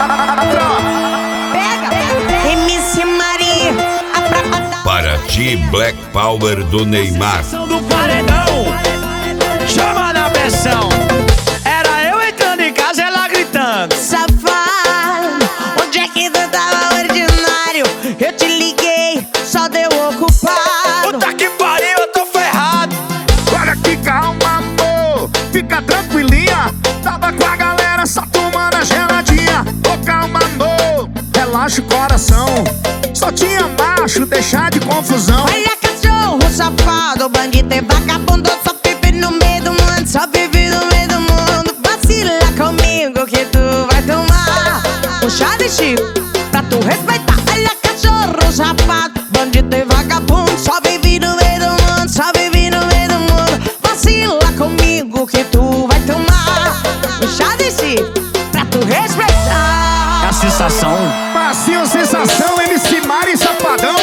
Pega, MC Maria, a prova da... Para ti, Black Power do Neymar. Do paredão, chama na pressão. Era eu entrando em casa, ela gritando: Safado, onde é que tu tava ordinário? Eu te liguei, só deu ocupado. puta que pariu, eu tô ferrado. Olha aqui, calma, amor, fica tranquilinha. Tava com a galera só tomando a geladinha. Ô, calma, amor, relaxa o coração. Só tinha macho, deixar de confusão. Olha cachorro safado, bandido e vagabundo, só vive no meio do mundo, só vive no meio do mundo. Vacila comigo que tu vai tomar um chá de chico pra tu respeitar. Olha cachorro safado, bandido e vagabundo, só vive no meio do mundo, só vive no meio do mundo. Vacila comigo que tu vai tomar um chá de chico pra tu respeitar. A sensação, Passinho, sensação, MC Mari Safadão.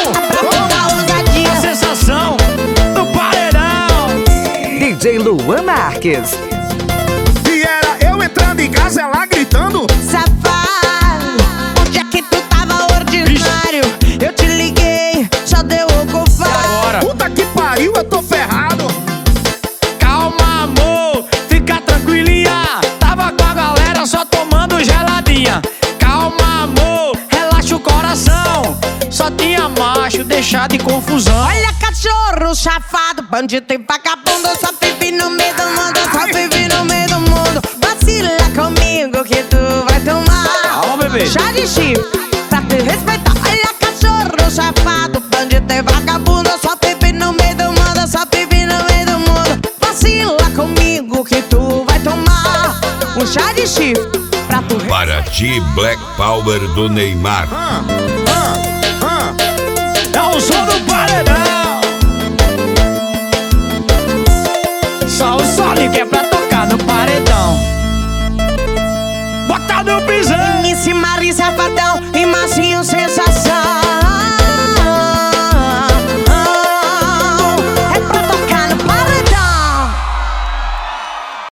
a sensação do paredão. DJ Luan Marques. E era eu entrando em casa, ela gritando: Safado, onde é que tu tava ordinário? Eu te liguei, só deu ocupado. Agora, puta que pariu, eu tô ferrado. calma, amor, fica tranquilinha. Tava com a galera só tomando geladinha. Calma, amor, relaxa o coração. Só tinha macho, deixar de confusão. Olha cachorro safado, bandido e vagabundo, só vive no meio do mundo, só vive no meio do mundo. Vacila comigo que tu vai tomar Calma, bebê. chá de chifre pra te respeitar. Olha cachorro safado, bandido e vagabundo, só vive no meio do mundo, só vive no meio do mundo. Vacila comigo que tu vai tomar um chá de chifre pra tu respeitar. Para ti, Black Power do Neymar. É o som do paredão. Só o Sonic é pra tocar no paredão.